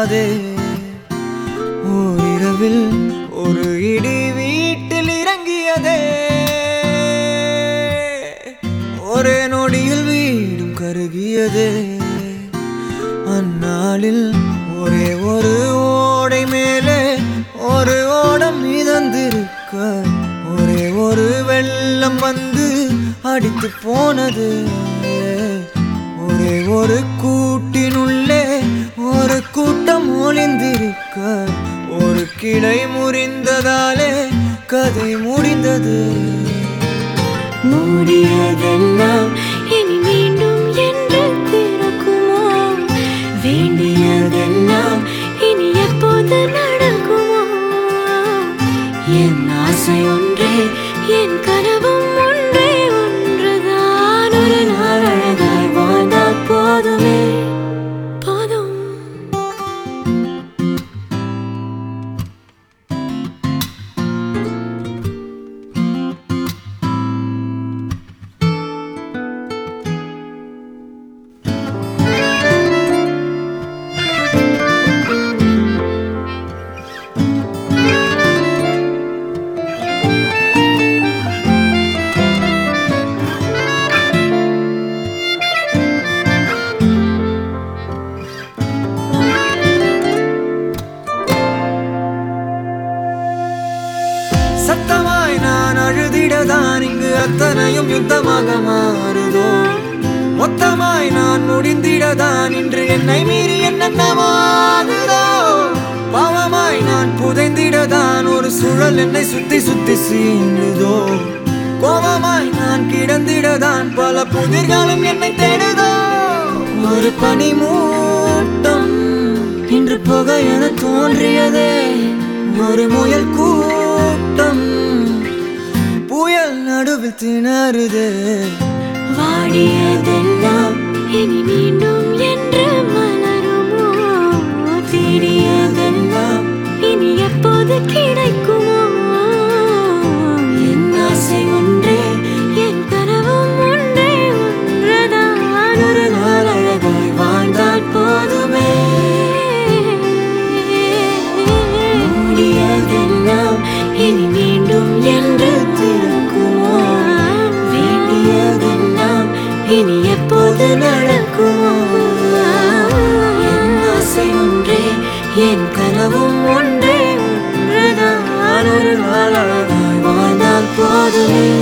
போனதே. ஓரிரவில் ஒரு இடி வீட்டில் இறங்கியதே. ஒரே நொடியில் வீடும் கருகியதே. அந்நாளில் ஒரே ஒரு ஓடை மேலே ஒரு ஓடம் மிதந்திருக்க ஒரே ஒரு வெள்ளம் வந்து அடித்து போனது. ஒரே ஒரு கூட்டினுள்ளே ஒரு கூட்டம் ஒளிந்திருக்க ஒரு கிளை முறிந்ததாலே கதை முடிந்தது. மூடியதெல்லாம் இனி மீண்டும் என்று திறக்குமோ? வேண்டியதெல்லாம் இனி எப்போது நடக்குமோ? என் ஆசை ஒன்றே, என் கனவும் ஒன்றே, ஒன்றுதான். ஒரு நாள் அழகாய் வாழ்ந்தால் போதுமே, போதும். சத்தமாய் நான் அழுதிடதான் இங்கு அத்தனையும் யுத்தமாக மாறுதோ. மொத்தமாய் நான் முடிந்திடதான் இன்று என்னை மீறி என்னென்னமாகுதோ. பாவமாய் நான் புதைந்திடதான் ஒரு சுழல் என்னை சுத்தி சுத்தி சீண்டுதோ. கோபமாய் நான் கிடந்திடதான் பல புதிர்களும் என்னை தேடுதோ. ஒரு பனி மூட்டம் இன்று புகை என தோன்றியதே. ஒரு முயல் கூட்டம் புயல் நடுவில் திணறுதே. வாடியதெல்லாம் இனி மீண்டும் என்று மலருமோ? தேடியதெல்லாம் இனி எப்போது கிடைக்குமோ? என் ஆசை ஒன்றே, என் கனவும் ஒன்றே, ஒன்றுதான். ஒரு நாள் அழகாய் வாழ்ந்தால் போதுமே. மூடியதெல்லாம் இனி மீண்டும் என்று திறக்குமோ? வேண்டியதெல்லாம் இனி எப்போது நடக்குமோ? என் ஆசை ஒன்றே, என் கனவும் ஒன்றே, ஒன்றுதான். ஒரு நாள் அழகாய் வாழ்ந்தால் போதுமே.